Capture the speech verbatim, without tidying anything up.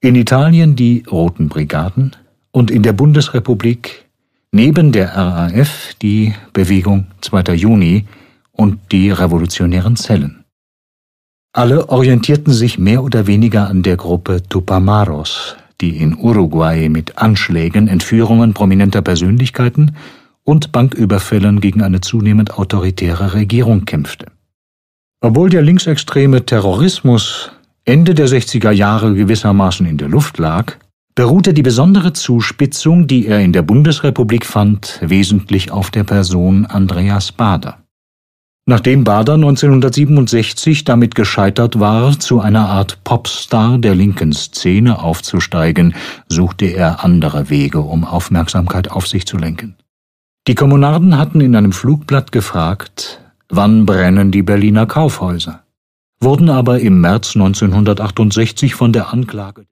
In Italien die Roten Brigaden und in der Bundesrepublik neben der R A F die Bewegung zweiter Juni und die Revolutionären Zellen. Alle orientierten sich mehr oder weniger an der Gruppe Tupamaros, die in Uruguay mit Anschlägen, Entführungen prominenter Persönlichkeiten und Banküberfällen gegen eine zunehmend autoritäre Regierung kämpfte. Obwohl der linksextreme Terrorismus Ende der sechziger Jahre gewissermaßen in der Luft lag, beruhte die besondere Zuspitzung, die er in der Bundesrepublik fand, wesentlich auf der Person Andreas Baader. Nachdem Baader neunzehnhundertsiebenundsechzig damit gescheitert war, zu einer Art Popstar der linken Szene aufzusteigen, suchte er andere Wege, um Aufmerksamkeit auf sich zu lenken. Die Kommunarden hatten in einem Flugblatt gefragt, wann brennen die Berliner Kaufhäuser, wurden aber im März neunzehnhundertachtundsechzig von der Anklage